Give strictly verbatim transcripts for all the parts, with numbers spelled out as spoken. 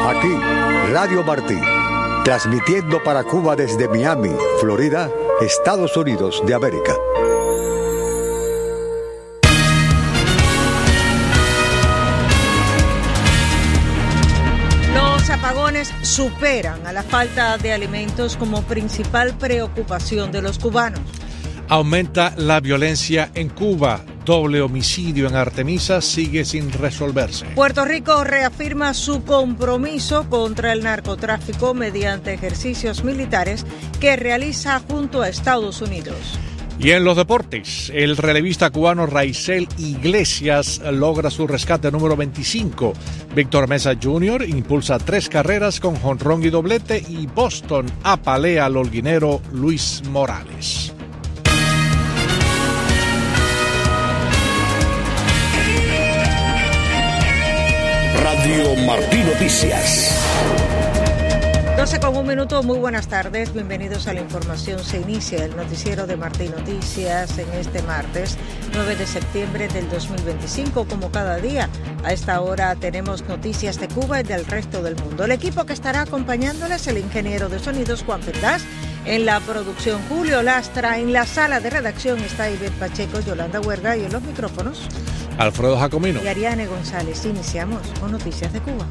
Aquí, Radio Martí, transmitiendo para Cuba desde Miami, Florida, Estados Unidos de América. Los apagones superan a la falta de alimentos como principal preocupación de los cubanos. Aumenta la violencia en Cuba. Doble homicidio en Artemisa sigue sin resolverse. Puerto Rico reafirma su compromiso contra el narcotráfico mediante ejercicios militares que realiza junto a Estados Unidos. Y en los deportes, el relevista cubano Raizel Iglesias logra su rescate número veinticinco. Víctor Mesa junior impulsa tres carreras con jonrón y doblete y Boston apalea al holguinero Luis Morales. Radio Martí Noticias. doce con un minuto, muy buenas tardes, bienvenidos a la información. Se inicia el noticiero de Martí Noticias en este martes nueve de septiembre del dos mil veinticinco. Como cada día, a esta hora tenemos noticias de Cuba y del resto del mundo. El equipo que estará acompañándoles, el ingeniero de sonidos Juan Perdás, en la producción Julio Lastra, en la sala de redacción está Ivette Pacheco, Yolanda Huerga y en los micrófonos Alfredo Jacomino y Ariane González. Iniciamos con noticias de Cuba.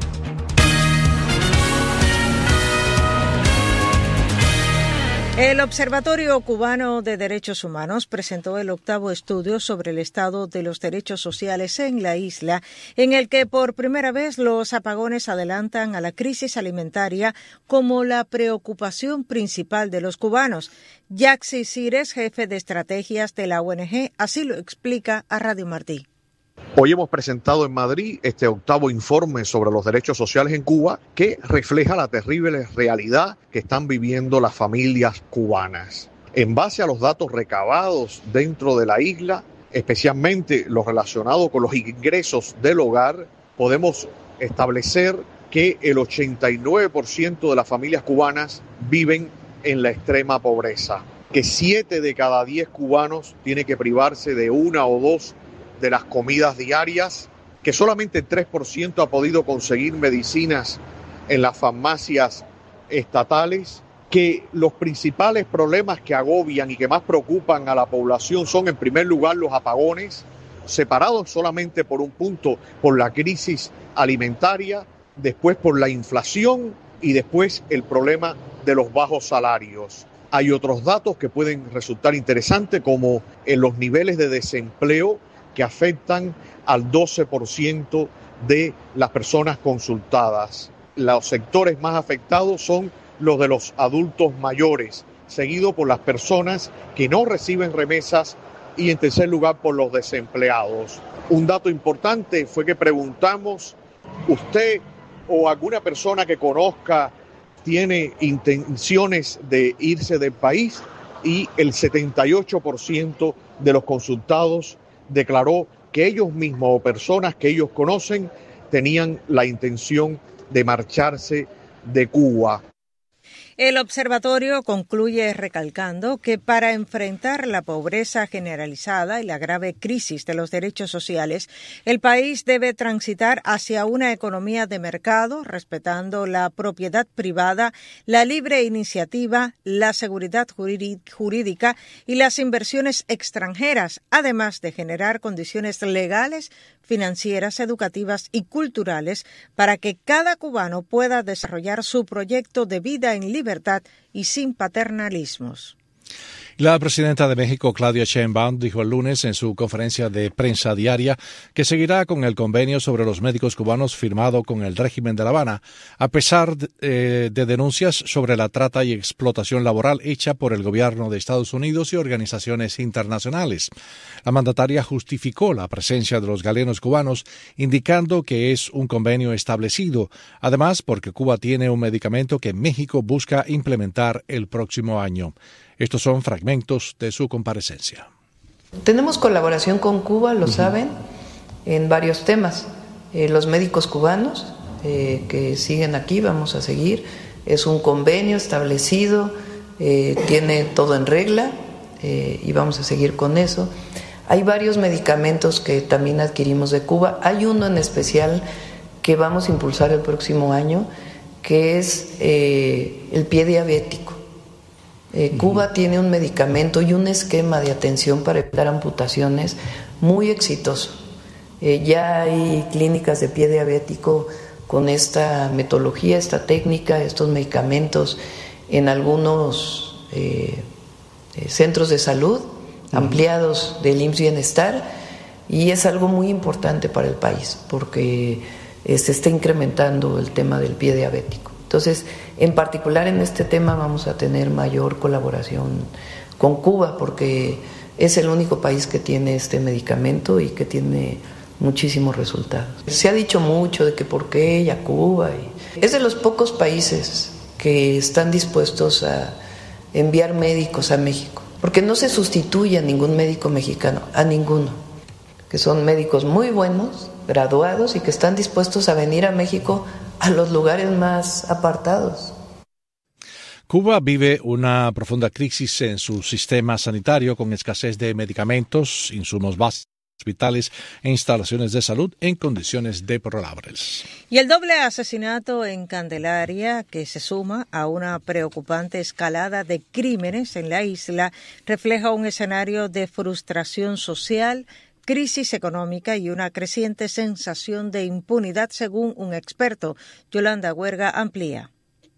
El Observatorio Cubano de Derechos Humanos presentó el octavo estudio sobre el estado de los derechos sociales en la isla, en el que por primera vez los apagones adelantan a la crisis alimentaria como la preocupación principal de los cubanos. Yaxi Cires, jefe de estrategias de la O N G, así lo explica a Radio Martí. Hoy hemos presentado en Madrid este octavo informe sobre los derechos sociales en Cuba que refleja la terrible realidad que están viviendo las familias cubanas. En base a los datos recabados dentro de la isla, especialmente los relacionados con los ingresos del hogar, podemos establecer que el ochenta y nueve por ciento de las familias cubanas viven en la extrema pobreza, que siete de cada diez cubanos tiene que privarse de una o dos de las comidas diarias, que solamente el tres por ciento ha podido conseguir medicinas en las farmacias estatales, que los principales problemas que agobian y que más preocupan a la población son en primer lugar los apagones, separados solamente por un punto por la crisis alimentaria, después por la inflación y después el problema de los bajos salarios. Hay otros datos que pueden resultar interesantes, como en los niveles de desempleo que afectan al doce por ciento de las personas consultadas. Los sectores más afectados son los de los adultos mayores, seguido por las personas que no reciben remesas y en tercer lugar por los desempleados. Un dato importante fue que preguntamos, ¿usted o alguna persona que conozca tiene intenciones de irse del país? Y el setenta y ocho por ciento de los consultados declaró que ellos mismos o personas que ellos conocen tenían la intención de marcharse de Cuba. El observatorio concluye recalcando que para enfrentar la pobreza generalizada y la grave crisis de los derechos sociales, el país debe transitar hacia una economía de mercado, respetando la propiedad privada, la libre iniciativa, la seguridad jurídica y las inversiones extranjeras, además de generar condiciones legales, financieras, educativas y culturales para que cada cubano pueda desarrollar su proyecto de vida en libertad y sin paternalismos. La presidenta de México, Claudia Sheinbaum, dijo el lunes en su conferencia de prensa diaria que seguirá con el convenio sobre los médicos cubanos firmado con el régimen de La Habana, a pesar de, eh, de denuncias sobre la trata y explotación laboral hecha por el gobierno de Estados Unidos y organizaciones internacionales. La mandataria justificó la presencia de los galenos cubanos, indicando que es un convenio establecido, además porque Cuba tiene un medicamento que México busca implementar el próximo año. Estos son fragmentos de su comparecencia. Tenemos colaboración con Cuba, lo uh-huh. saben, en varios temas. Eh, los médicos cubanos eh, que siguen aquí, vamos a seguir. Es un convenio establecido, eh, tiene todo en regla eh, y vamos a seguir con eso. Hay varios medicamentos que también adquirimos de Cuba. Hay uno en especial que vamos a impulsar el próximo año, que es eh, el pie diabético. Eh, uh-huh. Cuba tiene un medicamento y un esquema de atención para evitar amputaciones muy exitoso. Eh, ya hay clínicas de pie diabético con esta metodología, esta técnica, estos medicamentos en algunos eh, eh, centros de salud uh-huh. ampliados del I M S S Bienestar, y es algo muy importante para el país porque eh, se está incrementando el tema del pie diabético. Entonces, en particular en este tema vamos a tener mayor colaboración con Cuba porque es el único país que tiene este medicamento y que tiene muchísimos resultados. Se ha dicho mucho de que por qué y a Cuba. Y es de los pocos países que están dispuestos a enviar médicos a México, porque no se sustituye a ningún médico mexicano, a ninguno, que son médicos muy buenos, graduados y que están dispuestos a venir a México a los lugares más apartados. Cuba vive una profunda crisis en su sistema sanitario con escasez de medicamentos, insumos básicos, hospitales e instalaciones de salud en condiciones deplorables. Y el doble asesinato en Candelaria, que se suma a una preocupante escalada de crímenes en la isla, refleja un escenario de frustración social, crisis económica y una creciente sensación de impunidad, según un experto. Yolanda Huerga amplía.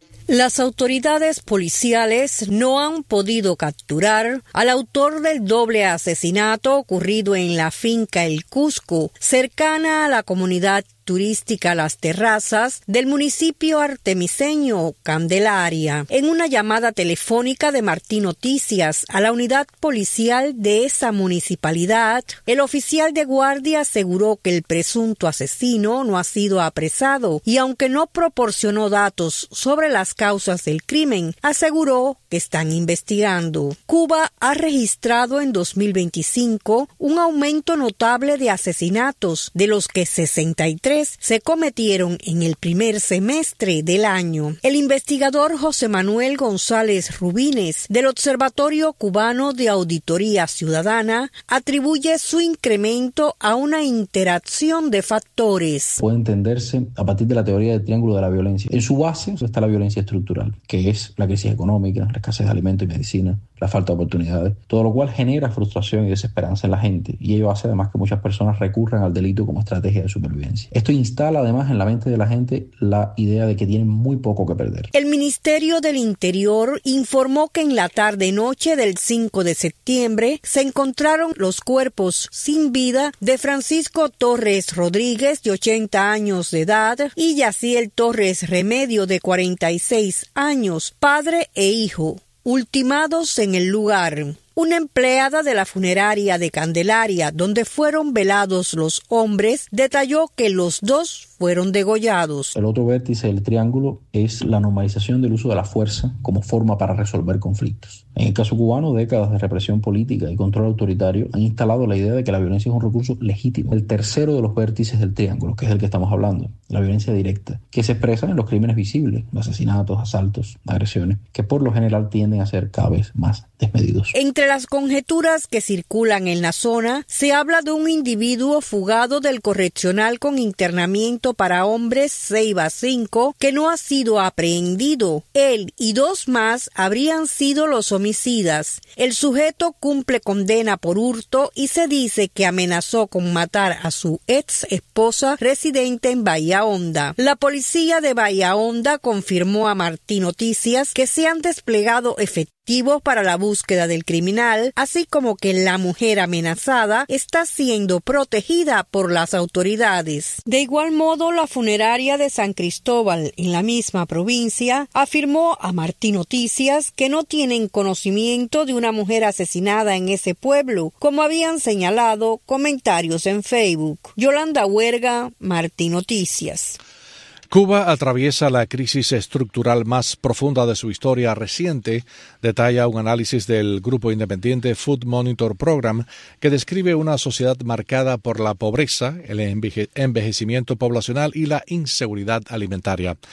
Las autoridades policiales no han podido capturar al autor del doble asesinato ocurrido en la finca El Cusco, cercana a la comunidad turística Las Terrazas del municipio artemiseño Candelaria. En una llamada telefónica de Martín Noticias a la unidad policial de esa municipalidad, el oficial de guardia aseguró que el presunto asesino no ha sido apresado y, aunque no proporcionó datos sobre las causas del crimen, aseguró que están investigando. Cuba ha registrado en dos mil veinticinco un aumento notable de asesinatos, de los que sesenta y tres se cometieron en el primer semestre del año. El investigador José Manuel González Rubines, del Observatorio Cubano de Auditoría Ciudadana, atribuye su incremento a una interacción de factores. Puede entenderse a partir de la teoría del triángulo de la violencia. En su base está la violencia estructural, que es la crisis económica, la escasez de alimentos y medicina, la falta de oportunidades, todo lo cual genera frustración y desesperanza en la gente, y ello hace además que muchas personas recurran al delito como estrategia de supervivencia. Esto instala además en la mente de la gente la idea de que tienen muy poco que perder. El Ministerio del Interior informó que en la tarde-noche del cinco de septiembre se encontraron los cuerpos sin vida de Francisco Torres Rodríguez, de ochenta años de edad, y Yaciel Torres Remedio, de cuarenta y seis años, padre e hijo, ultimados en el lugar. Una empleada de la funeraria de Candelaria, donde fueron velados los hombres, detalló que los dos fueron degollados. El otro vértice del triángulo es la normalización del uso de la fuerza como forma para resolver conflictos. En el caso cubano, décadas de represión política y control autoritario han instalado la idea de que la violencia es un recurso legítimo. El tercero de los vértices del triángulo, que es el que estamos hablando, la violencia directa, que se expresa en los crímenes visibles, los asesinatos, asaltos, agresiones, que por lo general tienden a ser cada vez más desmedidos. Entre las conjeturas que circulan en la zona, se habla de un individuo fugado del correccional con internamiento para hombres Ceiba cinco que no ha sido aprehendido. Él y dos más habrían sido los homicidas. El sujeto cumple condena por hurto y se dice que amenazó con matar a su ex esposa residente en Bahía Honda. La policía de Bahía Honda confirmó a Martín Noticias que se han desplegado efectivos para la búsqueda del criminal, así como que la mujer amenazada está siendo protegida por las autoridades. De igual modo, la funeraria de San Cristóbal, en la misma provincia, afirmó a Martín Noticias que no tienen conocimiento de una mujer asesinada en ese pueblo, como habían señalado comentarios en Facebook. Yolanda Huerga, Martín Noticias. Cuba atraviesa la crisis estructural más profunda de su historia reciente, detalla un análisis del grupo independiente Food Monitor Program, que describe una sociedad marcada por la pobreza, el enveje- envejecimiento poblacional y la inseguridad alimentaria.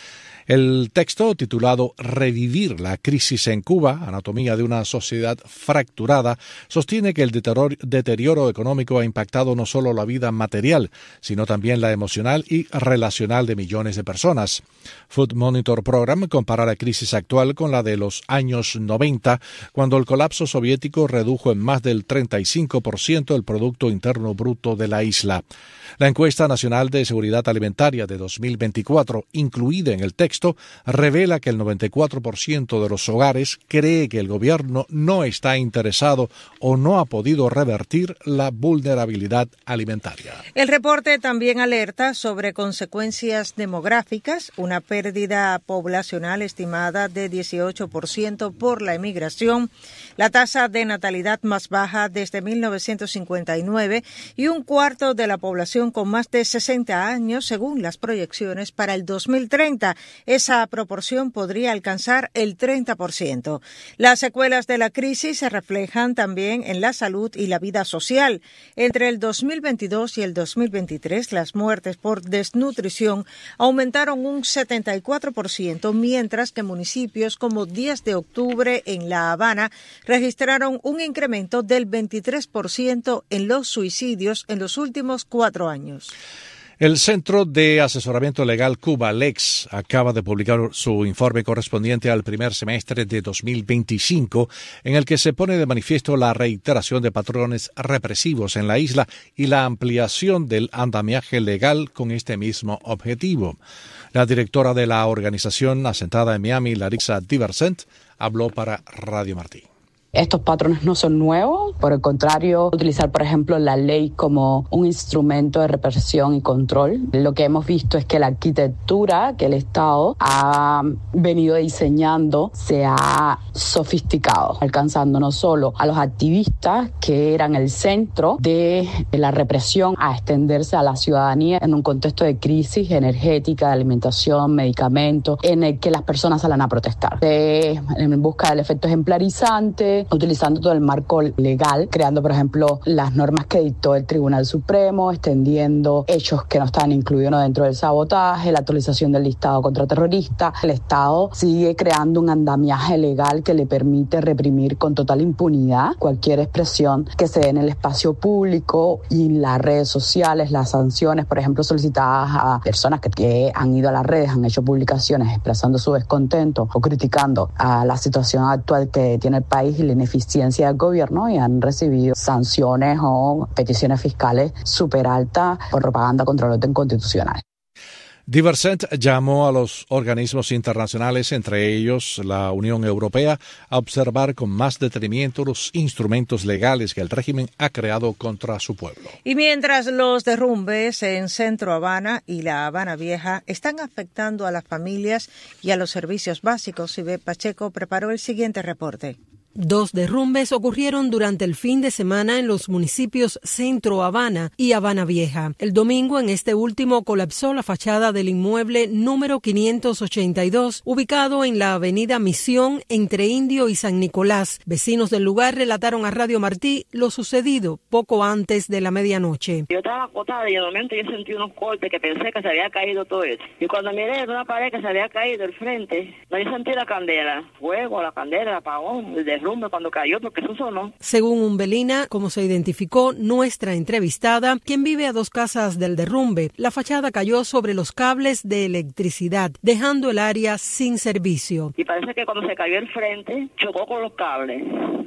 El texto, titulado Revivir la crisis en Cuba, anatomía de una sociedad fracturada, sostiene que el deterioro económico ha impactado no solo la vida material, sino también la emocional y relacional de millones de personas. Food Monitor Program compara la crisis actual con la de los años noventa, cuando el colapso soviético redujo en más del treinta y cinco por ciento el Producto Interno Bruto de la isla. La encuesta nacional de seguridad alimentaria de dos mil veinticuatro, incluida en el texto, revela que el noventa y cuatro por ciento de los hogares cree que el gobierno no está interesado o no ha podido revertir la vulnerabilidad alimentaria. El reporte también alerta sobre consecuencias demográficas, una pérdida poblacional estimada de dieciocho por ciento por la emigración, la tasa de natalidad más baja desde mil novecientos cincuenta y nueve y un cuarto de la población con más de sesenta años según las proyecciones para el dos mil treinta. Esa proporción podría alcanzar el treinta por ciento. Las secuelas de la crisis se reflejan también en la salud y la vida social. Entre el dos mil veintidós y el dos mil veintitrés, las muertes por desnutrición aumentaron un setenta y cuatro por ciento, mientras que municipios como diez de octubre en La Habana registraron un incremento del veintitrés por ciento en los suicidios en los últimos cuatro años. El Centro de Asesoramiento Legal Cuba, LEX, acaba de publicar su informe correspondiente al primer semestre de dos mil veinticinco, en el que se pone de manifiesto la reiteración de patrones represivos en la isla y la ampliación del andamiaje legal con este mismo objetivo. La directora de la organización asentada en Miami, Larissa Diversent, habló para Radio Martí. Estos patrones no son nuevos, por el contrario, utilizar, por ejemplo, la ley como un instrumento de represión y control. Lo que hemos visto es que la arquitectura que el Estado ha venido diseñando se ha sofisticado, alcanzando no solo a los activistas, que eran el centro de la represión, a extenderse a la ciudadanía en un contexto de crisis energética, de alimentación, medicamentos, en el que las personas salen a protestar, de, en busca del efecto ejemplarizante, utilizando todo el marco legal, creando, por ejemplo, las normas que dictó el Tribunal Supremo, extendiendo hechos que no están incluidos dentro del sabotaje, la actualización del listado contraterrorista. El Estado sigue creando un andamiaje legal que le permite reprimir con total impunidad cualquier expresión que se dé en el espacio público y las redes sociales, las sanciones, por ejemplo, solicitadas a personas que, que han ido a las redes, han hecho publicaciones expresando su descontento o criticando a la situación actual que tiene el país y la ineficiencia del gobierno, y han recibido sanciones o peticiones fiscales súper altas por propaganda contra el orden constitucional. Diversent llamó a los organismos internacionales, entre ellos la Unión Europea, a observar con más detenimiento los instrumentos legales que el régimen ha creado contra su pueblo. Y mientras los derrumbes en Centro Habana y La Habana Vieja están afectando a las familias y a los servicios básicos, Ivette Pacheco preparó el siguiente reporte. Dos derrumbes ocurrieron durante el fin de semana en los municipios Centro Habana y Habana Vieja. El domingo, en este último, colapsó la fachada del inmueble número quinientos ochenta y dos, ubicado en la avenida Misión, entre Indio y San Nicolás. Vecinos del lugar relataron a Radio Martí lo sucedido poco antes de la medianoche. Yo estaba acotada y de momento yo sentí unos cortes que pensé que se había caído todo eso. Y cuando miré de una pared que se había caído al frente, no, yo sentí la candela, fuego, la candela, el apagón, el derrumbe cuando cayó, porque eso sonó. Según Umbelina, como se identificó nuestra entrevistada, quien vive a dos casas del derrumbe, la fachada cayó sobre los cables de electricidad, dejando el área sin servicio. Y parece que cuando se cayó el frente, chocó con los cables.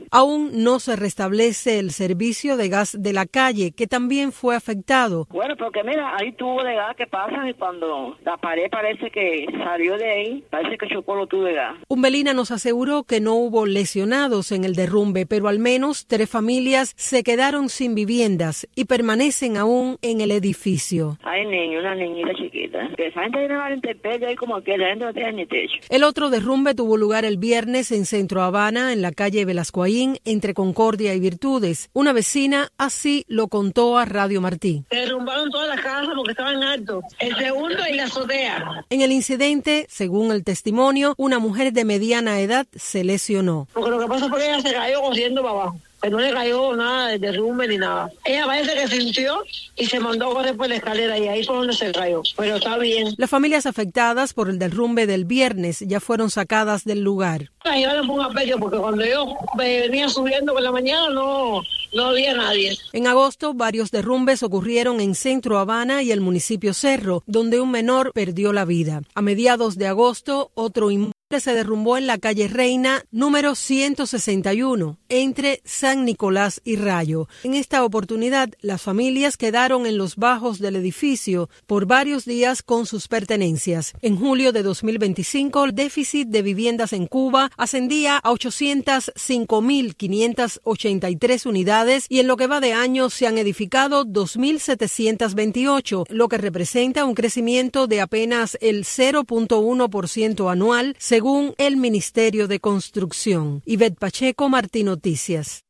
Aún no se restablece el servicio de gas de la calle, que también fue afectado. Bueno, porque mira, hay tubos de gas que pasan y cuando la pared parece que salió de ahí, parece que chocó los tubos de gas. Umbelina nos aseguró que no hubo lesionados en el derrumbe, pero al menos tres familias se quedaron sin viviendas y permanecen aún en el edificio. Hay niños, una niñita chiquita, que esa gente viene a la intemperie ahí como que la gente no tiene ni techo. El otro derrumbe tuvo lugar el viernes en Centro Habana, en la calle Velascoaín, entre Concordia y Virtudes. Una vecina así lo contó a Radio Martí. Se derrumbaron todas las casas porque estaban altos. El segundo y la azotea. En el incidente, según el testimonio, una mujer de mediana edad se lesionó. Porque lo que pasa fue que ella se cayó corriendo para abajo. pero no le cayó nada de derrumbe ni nada. Ella parece que sintió y se mandó a correr por la escalera y ahí fue donde se cayó, pero está bien. Las familias afectadas por el derrumbe del viernes ya fueron sacadas del lugar. La llevaron por un apecho porque cuando yo venía subiendo por la mañana no, no había nadie. En agosto, varios derrumbes ocurrieron en Centro Habana y el municipio Cerro, donde un menor perdió la vida. A mediados de agosto, otro inmueble se derrumbó en la calle Reina, número ciento sesenta y uno, entre San Nicolás y Rayo. En esta oportunidad, las familias quedaron en los bajos del edificio por varios días con sus pertenencias. En julio de dos mil veinticinco, el déficit de viviendas en Cuba ascendía a ochocientas cinco mil quinientas ochenta y tres unidades y en lo que va de año se han edificado dos mil setecientas veintiocho, lo que representa un crecimiento de apenas el cero punto uno por ciento anual, según según el Ministerio de Construcción. Ivette Pacheco, Martín Noticias.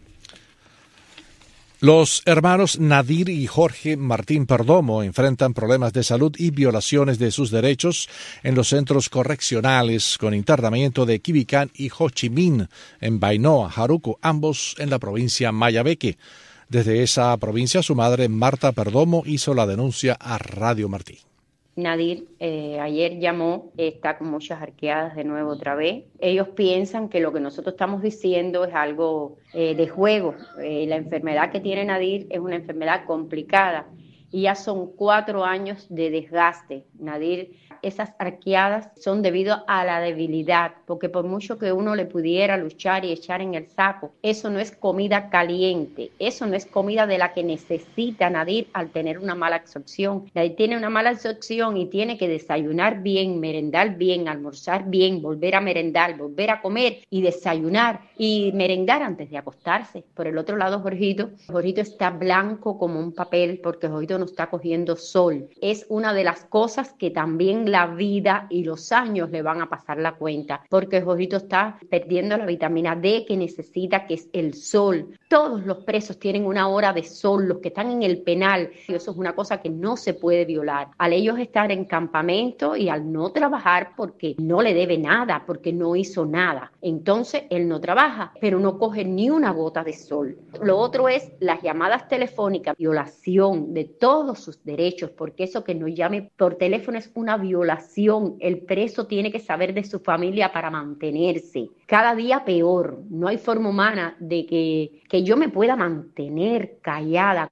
Los hermanos Nadir y Jorge Martín Perdomo enfrentan problemas de salud y violaciones de sus derechos en los centros correccionales con internamiento de Quibicán y Ho Chi Minh en Bainoa, Jaruco, ambos en la provincia Mayabeque. Desde esa provincia, su madre Marta Perdomo hizo la denuncia a Radio Martí. Nadir eh, ayer llamó, está con muchas arqueadas de nuevo otra vez. Ellos piensan que lo que nosotros estamos diciendo es algo eh, de juego. Eh, la enfermedad que tiene Nadir es una enfermedad complicada y ya son cuatro años de desgaste. Nadir, esas arqueadas son debido a la debilidad, porque por mucho que uno le pudiera luchar y echar en el saco, eso no es comida caliente, eso no es comida de la que necesita Nadir al tener una mala absorción. Nadir tiene una mala absorción y tiene que desayunar bien, merendar bien, almorzar bien, volver a merendar, volver a comer y desayunar y merendar antes de acostarse. Por el otro lado, Jorgito, Jorgito está blanco como un papel porque Jorgito no está cogiendo sol. Es una de las cosas que también la vida y los años le van a pasar la cuenta, porque Jorgito está perdiendo la vitamina D que necesita, que es el sol. Todos los presos tienen una hora de sol, los que están en el penal, y eso es una cosa que no se puede violar. Al ellos estar en campamento y al no trabajar porque no le debe nada, porque no hizo nada, entonces él no trabaja, pero no coge ni una gota de sol. Lo otro es las llamadas telefónicas, violación de todos sus derechos, porque eso que nos llame por teléfono es una violación. El preso tiene que saber de su familia para mantenerse. Cada día peor. No hay forma humana de que, que yo me pueda mantener callada.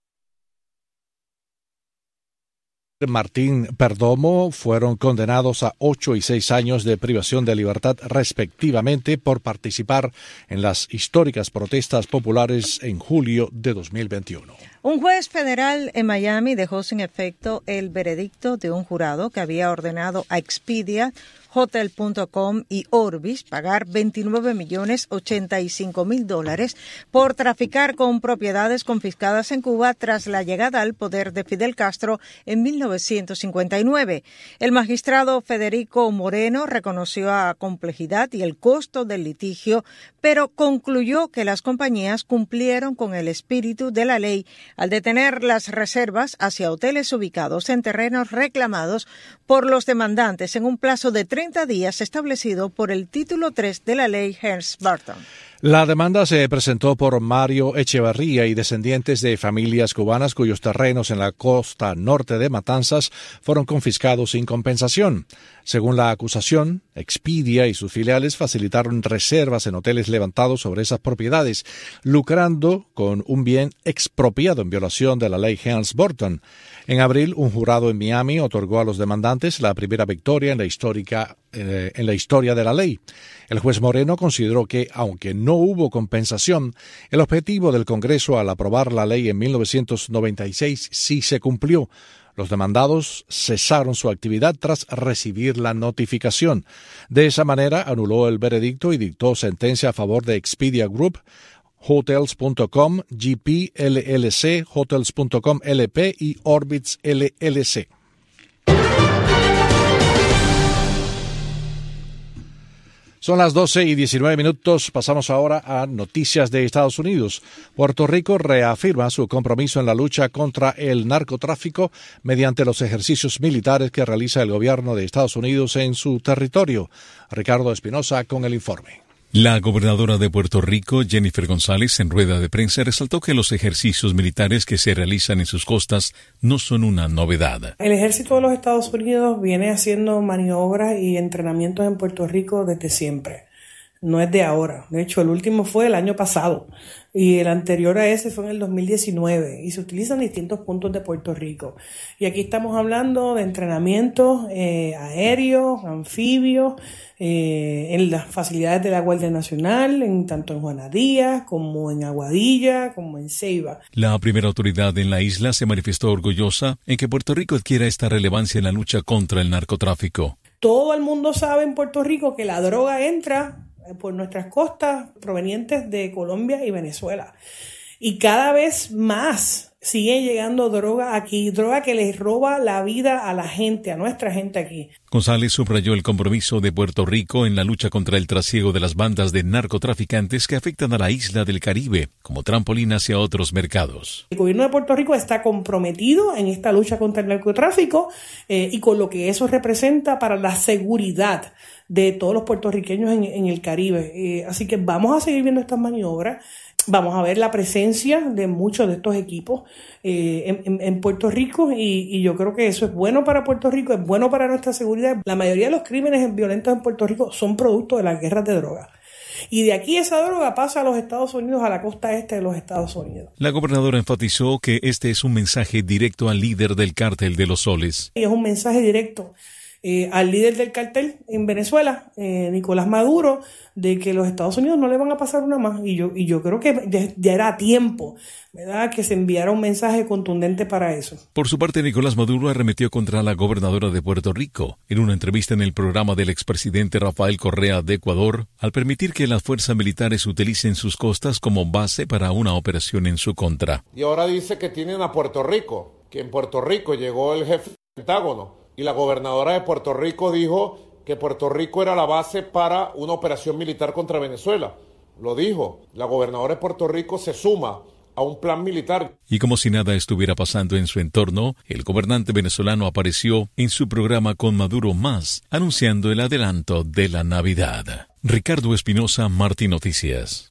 Martín Perdomo fueron condenados a ocho y seis años de privación de libertad respectivamente por participar en las históricas protestas populares en julio de dos mil veintiuno. Un juez federal en Miami dejó sin efecto el veredicto de un jurado que había ordenado a Expedia, Hotel punto com y Orbis pagar veintinueve millones ochenta y cinco mil dólares por traficar con propiedades confiscadas en Cuba tras la llegada al poder de Fidel Castro en mil novecientos cincuenta y nueve. El magistrado Federico Moreno reconoció la complejidad y el costo del litigio, pero concluyó que las compañías cumplieron con el espíritu de la ley al detener las reservas hacia hoteles ubicados en terrenos reclamados por los demandantes en un plazo de treinta días establecido por el título tres de la ley Helms-Burton. La demanda se presentó por Mario Echevarría y descendientes de familias cubanas cuyos terrenos en la costa norte de Matanzas fueron confiscados sin compensación. Según la acusación, Expedia y sus filiales facilitaron reservas en hoteles levantados sobre esas propiedades, lucrando con un bien expropiado en violación de la ley Helms-Burton. En abril, un jurado en Miami otorgó a los demandantes la primera victoria en la, histórica, eh, en la historia de la ley. El juez Moreno consideró que, aunque no hubo compensación, el objetivo del Congreso al aprobar la ley en mil novecientos noventa y seis sí se cumplió. Los demandados cesaron su actividad tras recibir la notificación. De esa manera, anuló el veredicto y dictó sentencia a favor de Expedia Group, Hotels punto com, G P L L C, Hotels punto com L P y Orbitz L L C. Son las doce y diecinueve minutos. Pasamos ahora a noticias de Estados Unidos. Puerto Rico reafirma su compromiso en la lucha contra el narcotráfico mediante los ejercicios militares que realiza el gobierno de Estados Unidos en su territorio. Ricardo Espinosa con el informe. La gobernadora de Puerto Rico, Jennifer González, en rueda de prensa resaltó que los ejercicios militares que se realizan en sus costas no son una novedad. El ejército de los Estados Unidos viene haciendo maniobras y entrenamientos en Puerto Rico desde siempre. No es de ahora. De hecho, el último fue el año pasado y el anterior a ese fue en el dos mil diecinueve y se utilizan distintos puntos de Puerto Rico. Y aquí estamos hablando de entrenamientos eh, aéreos, anfibios, eh, en las facilidades de la Guardia Nacional, en tanto en Juana Díaz como en Aguadilla, como en Ceiba. La primera autoridad en la isla se manifestó orgullosa en que Puerto Rico adquiera esta relevancia en la lucha contra el narcotráfico. Todo el mundo sabe en Puerto Rico que la droga entra por nuestras costas provenientes de Colombia y Venezuela. Y cada vez más sigue llegando droga aquí, droga que les roba la vida a la gente, a nuestra gente aquí. González subrayó el compromiso de Puerto Rico en la lucha contra el trasiego de las bandas de narcotraficantes que afectan a la isla del Caribe como trampolín hacia otros mercados. El gobierno de Puerto Rico está comprometido en esta lucha contra el narcotráfico eh, y con lo que eso representa para la seguridad de todos los puertorriqueños en, en el Caribe. Eh, así que vamos a seguir viendo estas maniobras. Vamos a ver la presencia de muchos de estos equipos eh, en, en, en Puerto Rico y, y yo creo que eso es bueno para Puerto Rico, es bueno para nuestra seguridad. La mayoría de los crímenes violentos en Puerto Rico son producto de las guerras de droga. Y de aquí esa droga pasa a los Estados Unidos, a la costa este de los Estados Unidos. La gobernadora enfatizó que este es un mensaje directo al líder del cártel de los Soles. Y es un mensaje directo Eh, al líder del cartel en Venezuela, eh, Nicolás Maduro, de que los Estados Unidos no le van a pasar una más. Y yo, y yo creo que ya, ya era tiempo, ¿verdad?, que se enviara un mensaje contundente para eso. Por su parte, Nicolás Maduro arremetió contra la gobernadora de Puerto Rico en una entrevista en el programa del expresidente Rafael Correa de Ecuador, al permitir que las fuerzas militares utilicen sus costas como base para una operación en su contra. Y ahora dice que tienen a Puerto Rico, que en Puerto Rico llegó el jefe del Pentágono. Y la gobernadora de Puerto Rico dijo que Puerto Rico era la base para una operación militar contra Venezuela. Lo dijo. La gobernadora de Puerto Rico se suma a un plan militar. Y como si nada estuviera pasando en su entorno, el gobernante venezolano apareció en su programa Con Maduro Más, anunciando el adelanto de la Navidad. Ricardo Espinosa, Martín Noticias.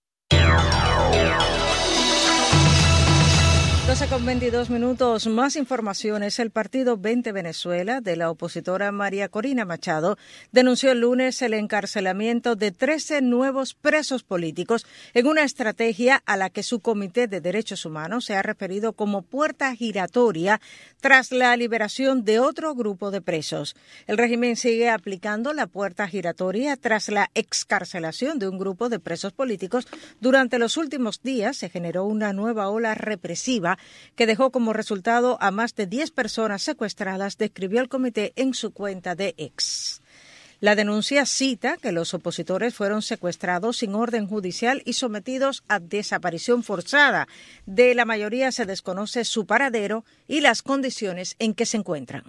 doce con veintidós minutos, más informaciones. El partido veinte Venezuela de la opositora María Corina Machado denunció el lunes el encarcelamiento de trece nuevos presos políticos en una estrategia a la que su Comité de Derechos Humanos se ha referido como puerta giratoria tras la liberación de otro grupo de presos. El régimen sigue aplicando la puerta giratoria tras la excarcelación de un grupo de presos políticos. Durante los últimos días se generó una nueva ola represiva que dejó como resultado a más de diez personas secuestradas, describió el comité en su cuenta de X. La denuncia cita que los opositores fueron secuestrados sin orden judicial y sometidos a desaparición forzada. De la mayoría se desconoce su paradero y las condiciones en que se encuentran.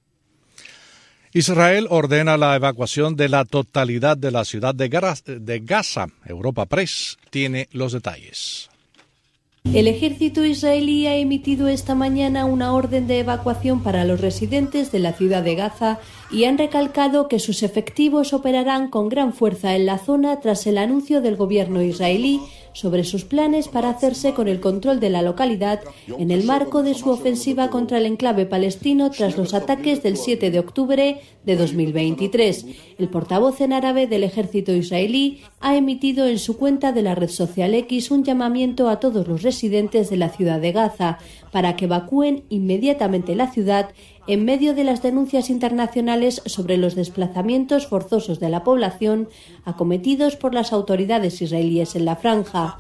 Israel ordena la evacuación de la totalidad de la ciudad de Gaza. Europa Press tiene los detalles. El ejército israelí ha emitido esta mañana una orden de evacuación para los residentes de la ciudad de Gaza y han recalcado que sus efectivos operarán con gran fuerza en la zona tras el anuncio del gobierno israelí sobre sus planes para hacerse con el control de la localidad en el marco de su ofensiva contra el enclave palestino tras los ataques del siete de octubre de dos mil veintitrés. El portavoz en árabe del ejército israelí ha emitido en su cuenta de la red social X un llamamiento a todos los residentes de la ciudad de Gaza para que evacúen inmediatamente la ciudad en medio de las denuncias internacionales sobre los desplazamientos forzosos de la población acometidos por las autoridades israelíes en la franja.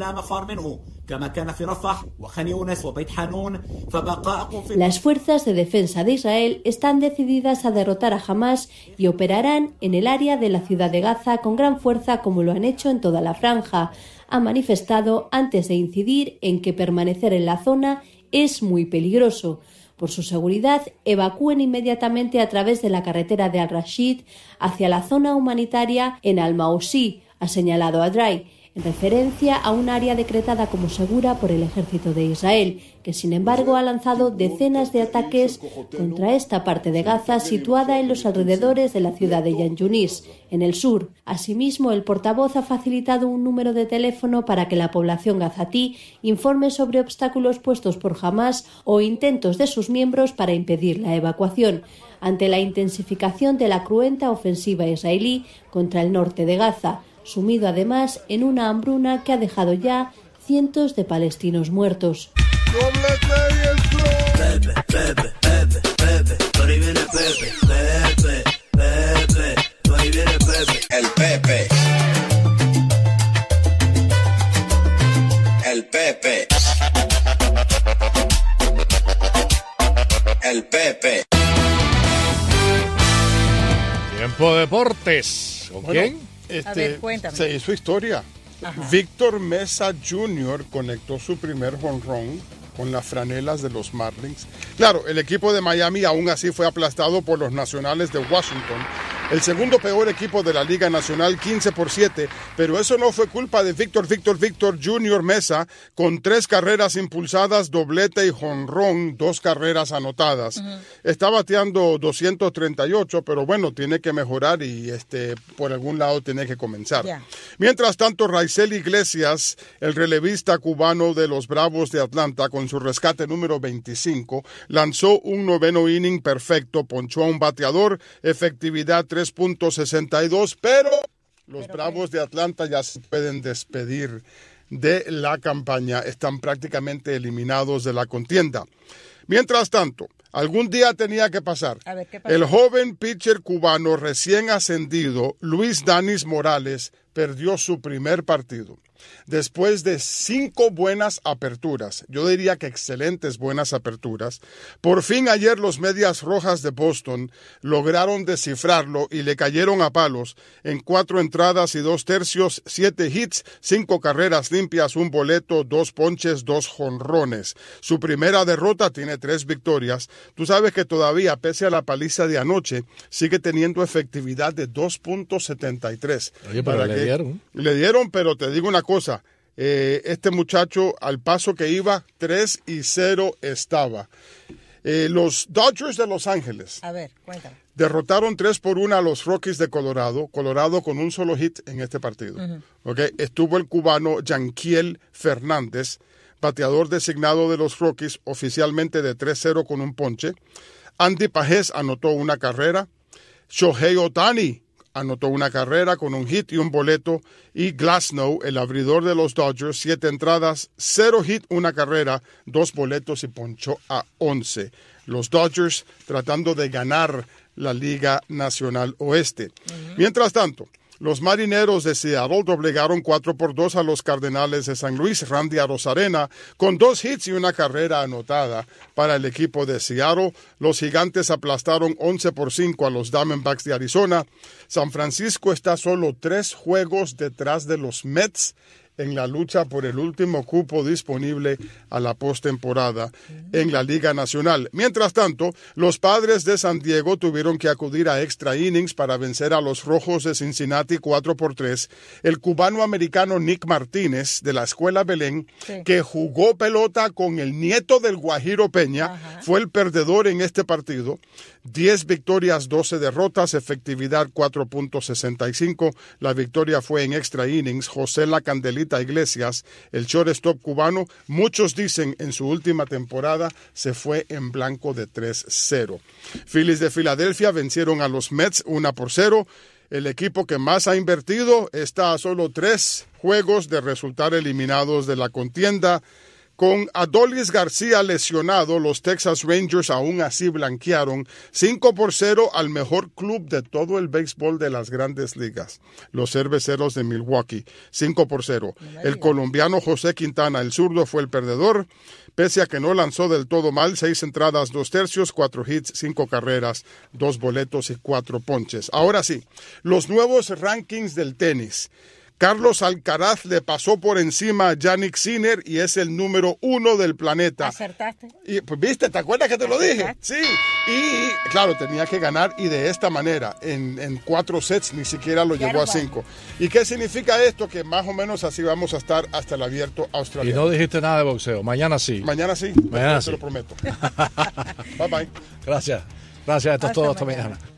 Las fuerzas de defensa de Israel están decididas a derrotar a Hamás y operarán en el área de la ciudad de Gaza con gran fuerza como lo han hecho en toda la franja. Ha manifestado antes de incidir en que permanecer en la zona es muy peligroso. Por su seguridad, evacúen inmediatamente a través de la carretera de Al-Rashid hacia la zona humanitaria en Al-Mawsi, ha señalado Adrai. en referencia a un área decretada como segura por el ejército de Israel, que sin embargo ha lanzado decenas de ataques contra esta parte de Gaza situada en los alrededores de la ciudad de Yan Yunis, en el sur. Asimismo, el portavoz ha facilitado un número de teléfono para que la población gazatí informe sobre obstáculos puestos por Hamás o intentos de sus miembros para impedir la evacuación, ante la intensificación de la cruenta ofensiva israelí contra el norte de Gaza, sumido además en una hambruna que ha dejado ya cientos de palestinos muertos. Pepe, Pepe, Pepe, Pepe, por ahí viene Pepe, Pepe, Pepe, por ahí viene Pepe. El Pepe. El Pepe. El Pepe. Tiempo deportes. ¿Con bueno, quién? Este, a ver, cuéntame. Se hizo historia. Ajá. Víctor Mesa junior conectó su primer jonrón con las franelas de los Marlins. Claro, el equipo de Miami aún así fue aplastado por los Nacionales de Washington, el segundo peor equipo de la Liga Nacional, quince por siete, pero eso no fue culpa de Víctor, Víctor, Víctor junior Mesa, con tres carreras impulsadas, doblete y jonrón, dos carreras anotadas. Uh-huh. Está bateando doscientos treinta y ocho, pero bueno, tiene que mejorar y este por algún lado tiene que comenzar. Yeah. Mientras tanto, Raisel Iglesias, el relevista cubano de los Bravos de Atlanta, con su rescate número veinticinco, lanzó un noveno inning perfecto, ponchó a un bateador, efectividad tres punto sesenta y dos, pero los pero, Bravos de Atlanta ya se pueden despedir de la campaña, están prácticamente eliminados de la contienda. Mientras tanto, algún día tenía que pasar. A ver, ¿qué pasó? El joven pitcher cubano recién ascendido, Luis Danis Morales, perdió su primer partido. Después de cinco buenas aperturas, yo diría que excelentes buenas aperturas, por fin ayer los Medias Rojas de Boston lograron descifrarlo y le cayeron a palos en cuatro entradas y dos tercios, siete hits, cinco carreras limpias, un boleto, dos ponches, dos jonrones. Su primera derrota, tiene tres victorias. Tú sabes que todavía, pese a la paliza de anoche, sigue teniendo efectividad de dos punto setenta y tres. Oye, pero le dieron. Le dieron, pero te digo una cosa. Eh, este muchacho, al paso que iba, tres y cero estaba. Eh, los Dodgers de Los Ángeles. A ver, cuéntame. Derrotaron tres por una a los Rockies de Colorado. Colorado con un solo hit en este partido. Uh-huh. Okay. Estuvo el cubano Yanquiel Fernández, bateador designado de los Rockies, oficialmente de tres cero con un ponche. Andy Pajés anotó una carrera. Shohei Ohtani anotó una carrera con un hit y un boleto, y Glasnow, el abridor de los Dodgers, siete entradas, cero hit, una carrera, dos boletos y ponchó a once. Los Dodgers tratando de ganar la Liga Nacional Oeste. Uh-huh. Mientras tanto, los Marineros de Seattle doblegaron cuatro por dos a los Cardenales de San Luis. Randy Arozarena con dos hits y una carrera anotada para el equipo de Seattle. Los Gigantes aplastaron once por cinco a los Diamondbacks de Arizona. San Francisco está solo tres juegos detrás de los Mets en la lucha por el último cupo disponible a la postemporada en la Liga Nacional. Mientras tanto, los Padres de San Diego tuvieron que acudir a extra innings para vencer a los Rojos de Cincinnati cuatro por tres. El cubano-americano Nick Martínez, de la Escuela Belén, sí, que jugó pelota con el nieto del Guajiro Peña, ajá, fue el perdedor en este partido. diez victorias, doce derrotas, efectividad cuatro punto sesenta y cinco. La victoria fue en extra innings. José La Candelita Iglesias, el shortstop cubano, muchos dicen en su última temporada se fue en blanco de tres cero. Phillies de Filadelfia vencieron a los Mets uno por cero. El equipo que más ha invertido está a solo tres juegos de resultar eliminados de la contienda. Con Adolis García lesionado, los Texas Rangers aún así blanquearon cinco por cero al mejor club de todo el béisbol de las grandes ligas, los Cerveceros de Milwaukee, cinco por cero. El colombiano José Quintana, el zurdo, fue el perdedor, pese a que no lanzó del todo mal, seis entradas, dos tercios, cuatro hits, cinco carreras, dos boletos y cuatro ponches. Ahora sí, los nuevos rankings del tenis. Carlos Alcaraz le pasó por encima a Yannick Sinner y es el número uno del planeta. ¿Acertaste? Y pues viste, ¿te acuerdas que te lo dije? Sí. Y claro, tenía que ganar y de esta manera, en, en cuatro sets, ni siquiera lo Ya llevó no a va. cinco. ¿Y qué significa esto? Que más o menos así vamos a estar hasta el abierto Y australiano. no dijiste nada de boxeo. Mañana sí. Mañana sí. Mañana te sí. lo prometo. Bye bye. Gracias. Gracias. Esto es Hasta todo. Hasta mañana. mañana.